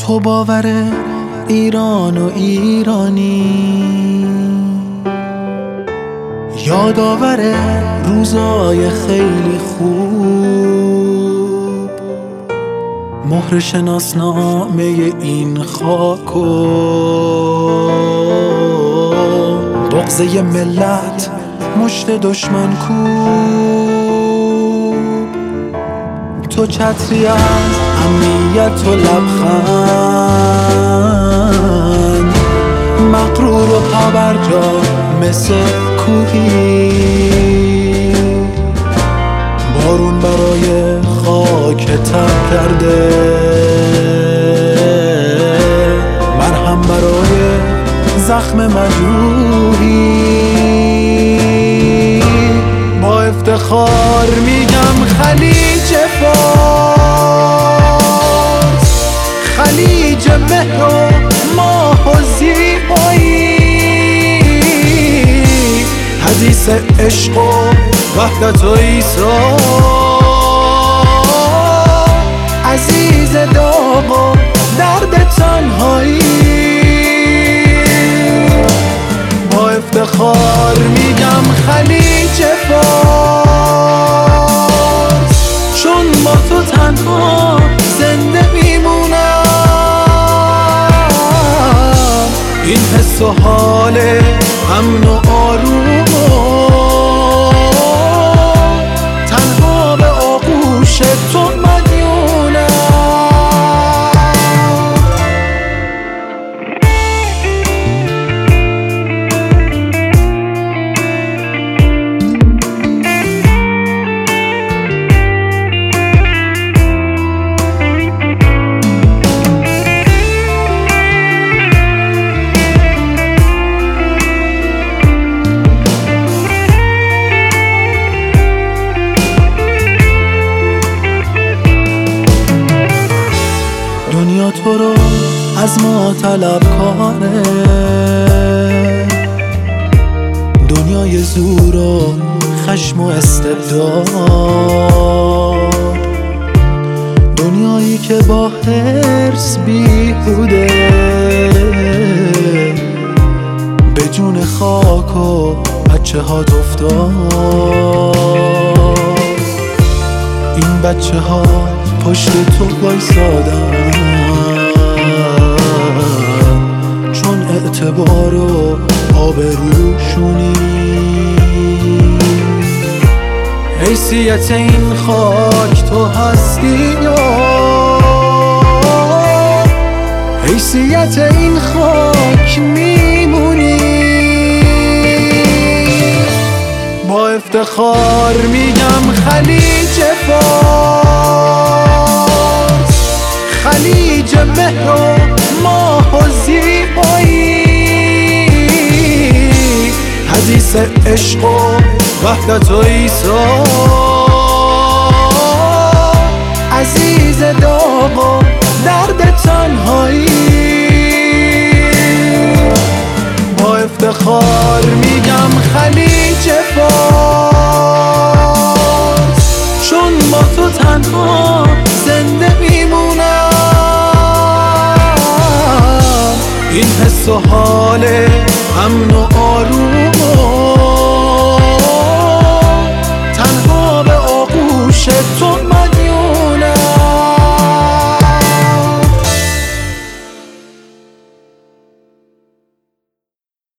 تو باور ایران و ایرانی، یادآور روزای خیلی خوب، مهر شناسنامه این خاک و بغضه ملت مشت دشمن کوب. تو چتری از امنیت و لبخند، مغرور و پابرجا مثل کوهی، بارون برای خاک تر کرده، مرهم برای زخم مجروحی. با افتخار میگم خلیج فارس، خلیج مهر و ماه و زیبایی، حدیث عشق و وحدت و ایثار، عزیز داغ و درد تنهایی. با افتخار میگم خلیج فارس، چون با تو تنها زنده میمونم. این حس و حال امن و آروم تنها به آغوش تو مدیونم. دنیا تو رو از ما طلبکاره، دنیای زور و خشم و استبداد، دنیایی که با حرص بیهوده به جون خاک و بچه ها افتاد. این بچه ها پشت تو وایسادن، چون اعتبار و آبروشونی. حیثیت این خاک تو هستی، حیثیت این خاک میمونی. با افتخار میگم خلیج فارس، خلیج مهر و ماه و زیبایی، حدیث عشق و وحدت و ایثار، عزیز داغ و درد تنهایی. با افتخار میگم خلیج فارس، چون با تو تنها زنده میمونم. این حس و حال امن و آروم